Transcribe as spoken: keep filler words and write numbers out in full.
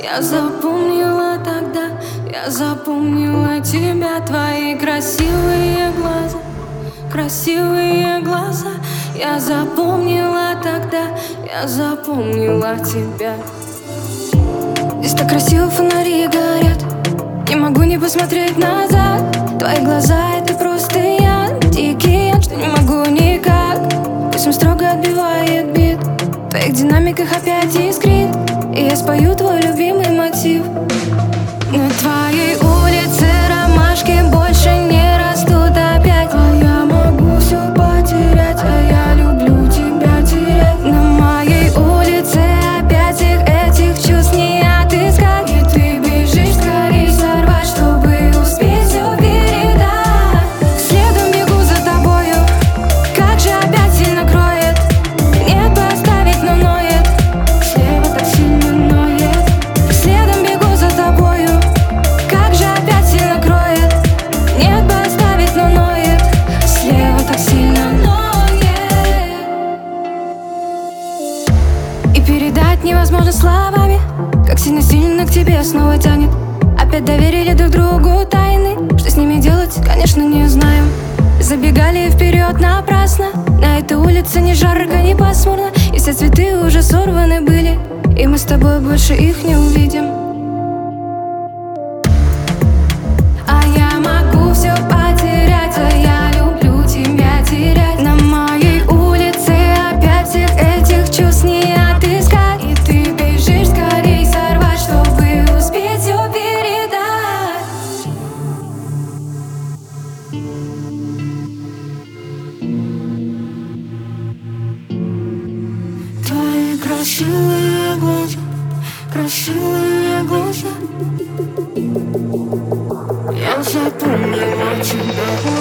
Я запомнила тогда, я запомнила тебя. Твои красивые глаза, красивые глаза. Я запомнила тогда, я запомнила тебя. Здесь так красиво фонари горят, не могу не посмотреть назад. Твои глаза — это просто яд, дикий яд, что не могу никак. Пусть он строго отбивает бит, в твоих динамиках опять искрит, и я спою твой любимый мотив. На твоей улице ромашки больше не растут опять. А я могу все потерять, а я люблю тебя терять. На моей улице опять их этих чувств не отыскать. И ты бежишь скорей сорвать, чтобы успеть все передать. Следом бегу за тобою, как же опять сильно кроет. Нет бы оставить, но ноет, слева так сильно ноет. Следом бегу за тобою, как же опять сильно кроет. Нет бы оставить, но ноет, слева так сильно ноет. И передать невозможно словами, как сильно-сильно к тебе снова тянет. Опять доверили друг другу тайны, что с ними делать, конечно, не знаем. Забегали вперед напрасно, на этой улице ни жарко, ни пасмурно. И все цветы уже сорваны были, и мы с тобой больше их не увидим. А я могу все потерять, а я люблю тебя терять. На моей улице опять всех этих чувств не отыскать. И ты бежишь скорей сорвать, чтобы успеть все передать. Твои красивые глаза, красивые глаза. Я запомнила тебя.